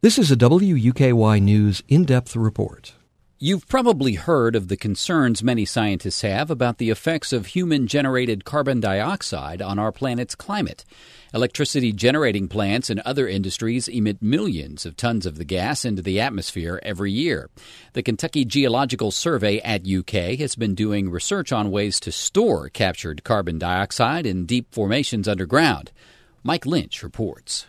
This is a WUKY News in-depth report. You've probably heard of the concerns many scientists have about the effects of human-generated carbon dioxide on our planet's climate. Electricity generating plants and other industries emit millions of tons of the gas into the atmosphere every year. The Kentucky Geological Survey at UK has been doing research on ways to store captured carbon dioxide in deep formations underground. Mike Lynch reports.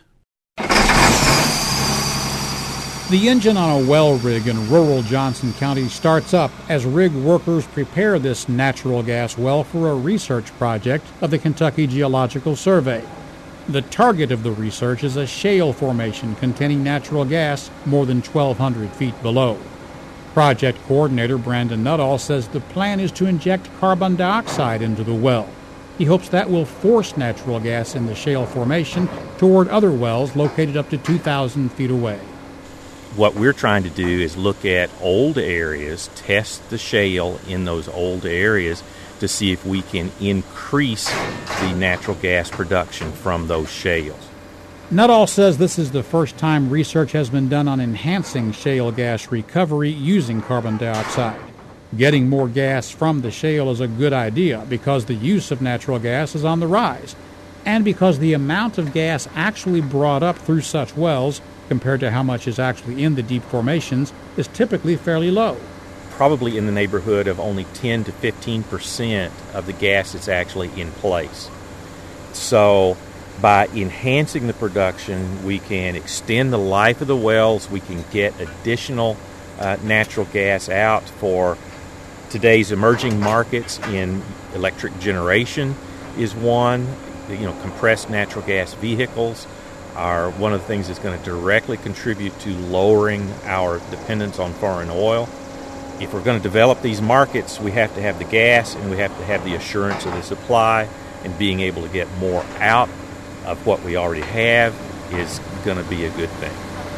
The engine on a well rig in rural Johnson County starts up as rig workers prepare this natural gas well for a research project of the Kentucky Geological Survey. The target of the research is a shale formation containing natural gas more than 1,200 feet below. Project coordinator Brandon Nuttall says the plan is to inject carbon dioxide into the well. He hopes that will force natural gas in the shale formation toward other wells located up to 2,000 feet away. What we're trying to do is look at old areas, test the shale in those old areas to see if we can increase the natural gas production from those shales. Nuttall says this is the first time research has been done on enhancing shale gas recovery using carbon dioxide. Getting more gas from the shale is a good idea because the use of natural gas is on the rise, and because the amount of gas actually brought up through such wells compared to how much is actually in the deep formations is typically fairly low. Probably in the neighborhood of only 10 to 15% of the gas that's actually in place. So by enhancing the production, we can extend the life of the wells, we can get additional natural gas out for today's emerging markets in electric generation is one. Compressed natural gas vehicles are one of the things that's going to directly contribute to lowering our dependence on foreign oil. If we're going to develop these markets, we have to have the gas and we have to have the assurance of the supply, and being able to get more out of what we already have is going to be a good thing.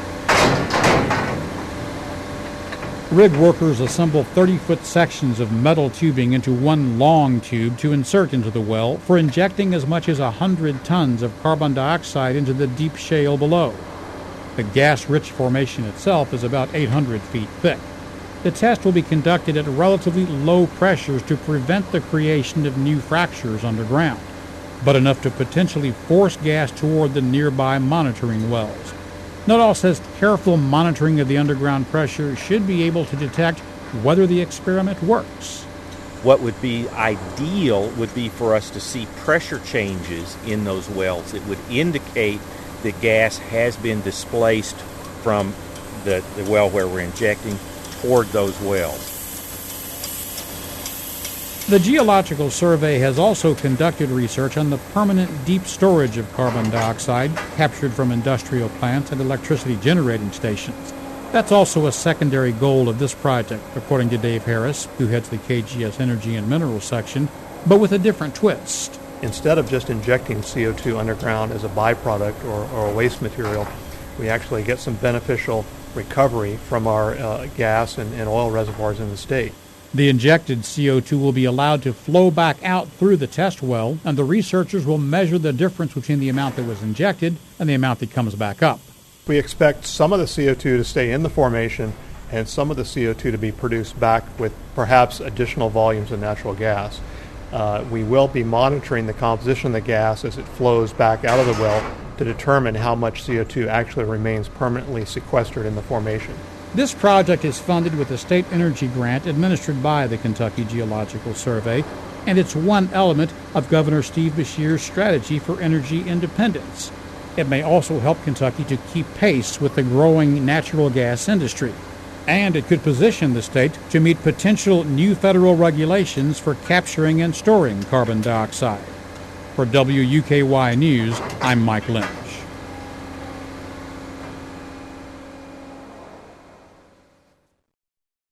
Rig workers assemble 30-foot sections of metal tubing into one long tube to insert into the well for injecting as much as 100 tons of carbon dioxide into the deep shale below. The gas-rich formation itself is about 800 feet thick. The test will be conducted at relatively low pressures to prevent the creation of new fractures underground, but enough to potentially force gas toward the nearby monitoring wells. Nuttall says careful monitoring of the underground pressure should be able to detect whether the experiment works. What would be ideal would be for us to see pressure changes in those wells. It would indicate that gas has been displaced from the well where we're injecting toward those wells. The Geological Survey has also conducted research on the permanent deep storage of carbon dioxide captured from industrial plants and electricity generating stations. That's also a secondary goal of this project, according to Dave Harris, who heads the KGS Energy and Minerals section, but with a different twist. Instead of just injecting CO2 underground as a byproduct or a waste material, we actually get some beneficial recovery from our gas and oil reservoirs in the state. The injected CO2 will be allowed to flow back out through the test well, and the researchers will measure the difference between the amount that was injected and the amount that comes back up. We expect some of the CO2 to stay in the formation and some of the CO2 to be produced back with perhaps additional volumes of natural gas. We will be monitoring the composition of the gas as it flows back out of the well to determine how much CO2 actually remains permanently sequestered in the formation. This project is funded with a state energy grant administered by the Kentucky Geological Survey, and it's one element of Governor Steve Beshear's strategy for energy independence. It may also help Kentucky to keep pace with the growing natural gas industry, and it could position the state to meet potential new federal regulations for capturing and storing carbon dioxide. For WUKY News, I'm Mike Lynch.